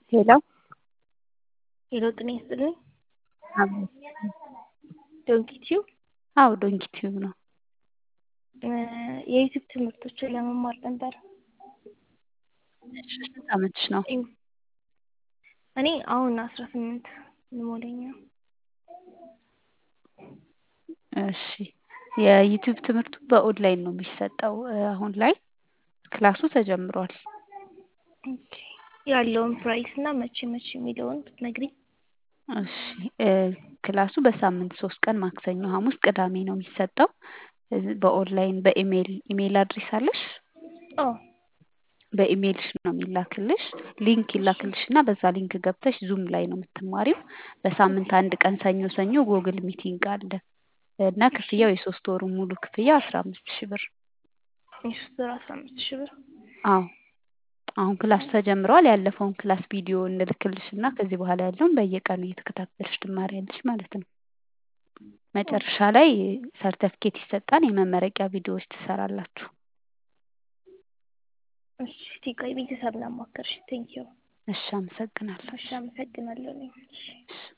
ሄሎ ሄሎ ጤና ይስጥልኝ። አቤት። ዶንኪቲዩ አዎ ዶንኪ ቲዩብ ነው። የዩቲዩብ ትምህርቶችን ለመማር ነበር። እሺ ስንት ዓመትሽ ነው? እኔ አሁን 18 ልሞላኝ ነው። እሺ የዩቲዩብ ትምህርቱ በኦንላይን ነው የሚሰጠው። አሁን ላይ ክላሱ ተጀምሯል። ኦኬ ያለውን ፕራይስ እና መቼ መቼ የሚለውን ብትነግሪኝ። እሺ ክላሱ በሳምንት 3 ቀን ማክሰኞ፣ ሐሙስ፣ ቅዳሜ ነው የሚሰጠው። በኦንላይን ኢሜል አድሬስ አለሽ? አዎ በኢሜልሽ ነው የሚላክልሽ። ሊንክ ይላክልሽና በዛ ሊንክ ገብተሽ ዙም ላይ ነው የምትማሪው። በሳምንት አንድ ቀን ሰኞ ሰኞ ጎግል ሚቲንግ አለ እና ክፍያው የ3 ወሩ ሙሉ ክፍያ 15,000 ብር። የሶስት ወር 15,000 ብር። አዎ አሁን ክላስ ተጀምሯል። ያለፈውን ክላስ ቪዲዮ እንልክልሽና ከዚህ በኋላ ያለውን በየቀኑ እየተከታተልሽ ትማሪያለሽ ማለት ነው። መጨረሻ ላይ ሰርተፍኬት ይሰጣል። የመመረቂያ ቪዲዮዎች ትሰራላችሁ። እሺ እስቲ ቆይ ቤተሰብ ላማክርሽ። ቴንኪው። እሺ አመሰግናለሁ። እሺ አመሰግናለሁ። እሺ